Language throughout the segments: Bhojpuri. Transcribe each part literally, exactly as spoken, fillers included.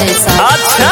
ऐसा। अच्छा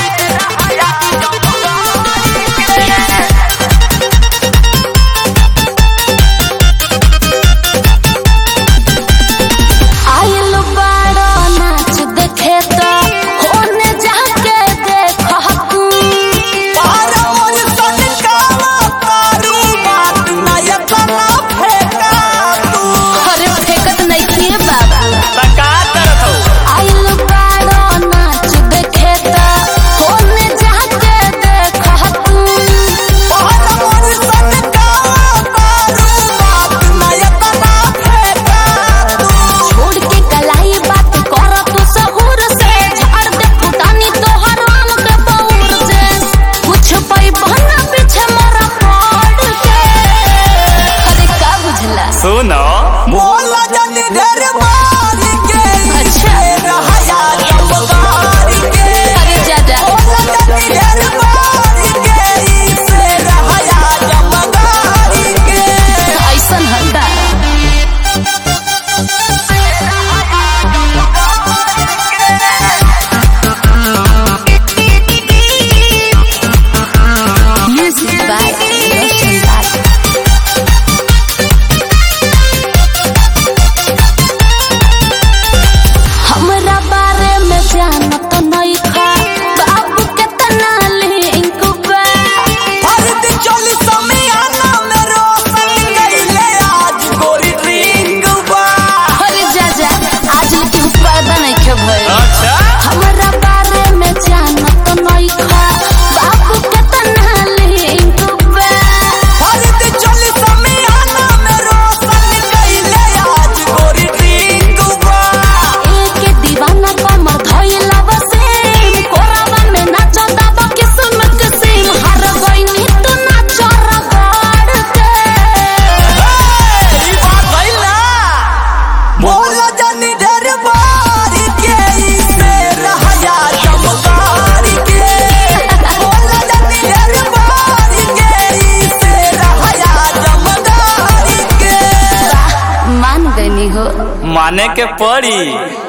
सुनो मोला जानी ढेर मार के अच्छा रहया जमदार के अरे जाजा मोला जानी ढेर मार के से रहया जमदार के ऐसन हंडा म्यूजिक बाय रोशन दास। हमरा बारे में जानत नहीं खा बाबू के तना लिंक बा फर्द चल समियाना में रोशन गईले आज गोरी ड्रिंक बा अरे जाजा आज के पैदा नहीं के भइल। अच्छा हमरा बारे में जानत नहीं खा बाबू के तना लिंक बा फर्द चल समियाना में रोशन गईले आज गोरी ड्रिंक बा एक दीवाना कमर धइला बसेम कोरावन में नाचता बा किस्मत के सीम हर गइनी तू नाच रगड़ के ई बात भइल ना मोला जानी ढेर बार के से रहया जमदार के मोला जानी ढेर बार के से रहया जमदार के मान गनी हो माने के पड़ी।